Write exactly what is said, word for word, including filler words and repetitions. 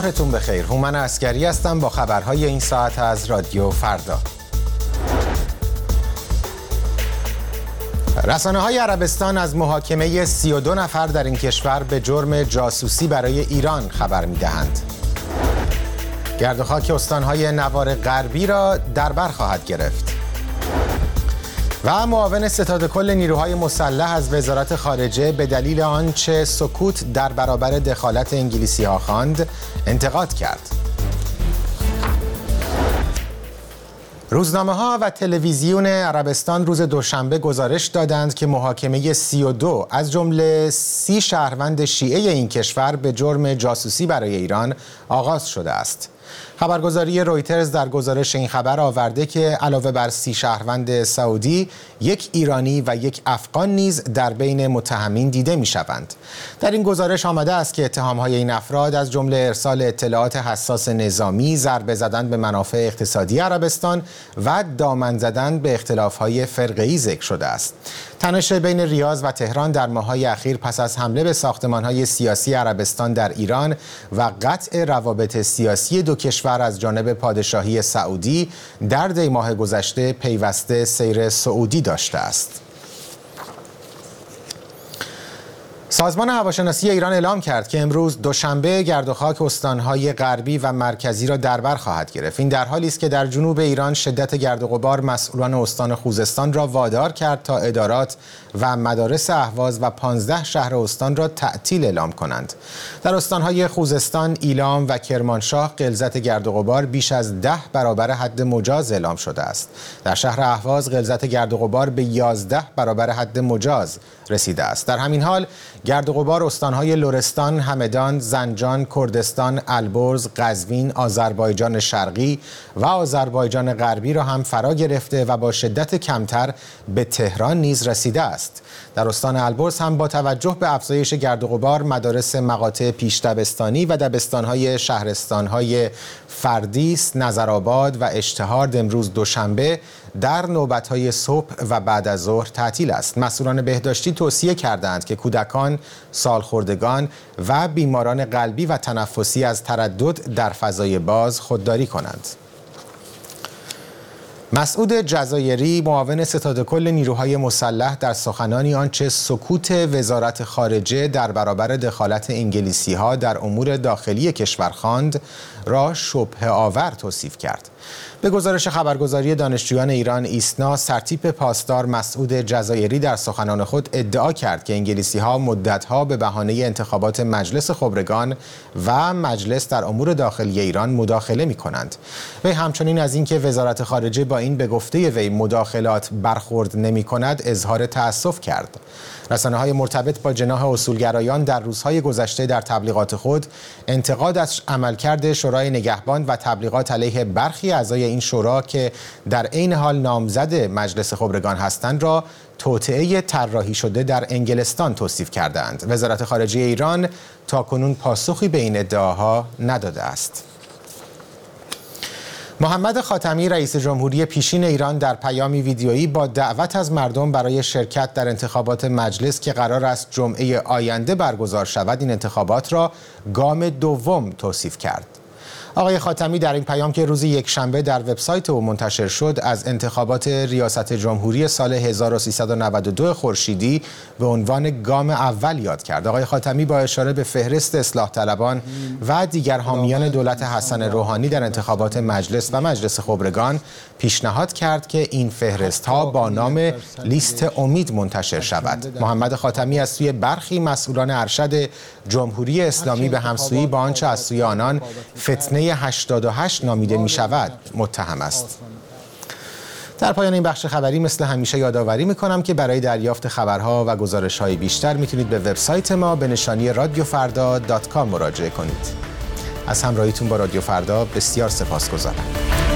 ظهرتون بخیر. هومن عسکری هستم با خبرهای این ساعت از رادیو فردا. رسانه‌های عربستان از محاکمه سی و دو نفر در این کشور به جرم جاسوسی برای ایران خبر می‌دهند. گرد و خاک استان‌های نوار غربی را در بر خواهد گرفت. و معاون ستاد کل نیروهای مسلح از وزارت خارجه به دلیل آنچه سکوت در برابر دخالت انگلیسی‌ها خواند، انتقاد کرد. روزنامه‌ها و تلویزیون عربستان روز دوشنبه گزارش دادند که محاکمه سی و دو از جمله سی شهروند شیعه این کشور به جرم جاسوسی برای ایران آغاز شده است. خبرگزاری رویترز در گزارش این خبر آورده که علاوه بر سی شهروند سعودی، یک ایرانی و یک افغان نیز در بین متهمین دیده می‌شوند. در این گزارش آمده است که اتهام‌های این افراد از جمله ارسال اطلاعات حساس نظامی، ضربه زدن به منافع اقتصادی عربستان و دامن زدن به اختلاف‌های فرقه‌ای ذکر شده است. تنش بین ریاض و تهران در ماه‌های اخیر پس از حمله به ساختمان‌های سیاسی عربستان در ایران و قطع روابط سیاسی دو کشور از جانب پادشاهی سعودی در دی ماه گذشته پیوسته سیر سعودی داشته است. سازمان هواشناسی ایران اعلام کرد که امروز دوشنبه گرد و خاک استان‌های غربی و مرکزی را در بر خواهد گرفت. این در حالی است که در جنوب ایران شدت گرد و غبار مسئولان استان خوزستان را وادار کرد تا ادارات و مدارس اهواز و پانزده شهر استان را تعطیل اعلام کنند. در استان‌های خوزستان، ایلام و کرمانشاه غلظت گرد و غبار بیش از ده برابر حد مجاز اعلام شده است. در شهر اهواز غلظت گرد و غبار به یازده برابر حد مجاز رسیده است. در همین حال گرد و غبار استان‌های لرستان، همدان، زنجان، کردستان، البرز، قزوین، آذربایجان شرقی و آذربایجان غربی را هم فرا گرفته و با شدت کمتر به تهران نیز رسیده است. در استان البرز هم با توجه به افزایش گرد و غبار مدارس مقاطع پیش دبستانی و دبستان‌های شهرستان‌های فردیس، نظرآباد و اشتهارد امروز دوشنبه در نوبت‌های صبح و بعد از ظهر تعطیل است. مسئولان بهداشتی توصیه کردند که کودکان، سالخوردگان و بیماران قلبی و تنفسی از تردد در فضای باز خودداری کنند. مسعود جزایری، معاون ستاد کل نیروهای مسلح، در سخنانی آنچه سکوت وزارت خارجه در برابر دخالت انگلیسی‌ها در امور داخلی کشور خواند، را شبهه آور توصیف کرد. به گزارش خبرگزاری دانشجویان ایران ایسنا، سرتیپ پاسدار مسعود جزایری در سخنان خود ادعا کرد که انگلیسی‌ها مدت‌ها به بهانه انتخابات مجلس خبرگان و مجلس در امور داخلی ایران مداخله می‌کنند. وی همچنین از اینکه وزارت خارجه با این به گفته وی مداخلات برخورد نمی‌کند اظهار تأسف کرد. رسانه‌های مرتبط با جناح اصولگرایان در روزهای گذشته در تبلیغات خود انتقاد از عملکرد شورای نگهبان و تبلیغات علیه برخی اعضای این شورا که در عین حال نامزد مجلس خبرگان هستند را توطئه طراحی شده در انگلستان توصیف کردند. وزارت خارجه ایران تاکنون پاسخی به این ادعاها نداده است. محمد خاتمی، رئیس جمهوری پیشین ایران، در پیامی ویدیویی با دعوت از مردم برای شرکت در انتخابات مجلس که قرار است جمعه آینده برگزار شود، این انتخابات را گام دوم توصیف کرد. آقای خاتمی در این پیام که روز یکشنبه در وبسایت او منتشر شد، از انتخابات ریاست جمهوری سال هزار و سیصد و نود و دو خورشیدی به عنوان گام اول یاد کرد. آقای خاتمی با اشاره به فهرست اصلاح طلبان و دیگر حامیان دولت حسن روحانی در انتخابات مجلس و مجلس خبرگان پیشنهاد کرد که این فهرست ها با نام لیست امید منتشر شود. محمد خاتمی از سوی برخی مسئولان ارشد جمهوری اسلامی به همسویی با آنچه از سوی آنان فتنه هشتاد و هشت نامیده می شود متهم است. در پایان این بخش خبری مثل همیشه یادآوری می کنم که برای دریافت خبرها و گزارش‌های بیشتر میتونید به وبسایت ما به نشانی رادیو فردا دات کام مراجعه کنید. از همراهیتون با رادیو فردا بسیار سپاسگزارم.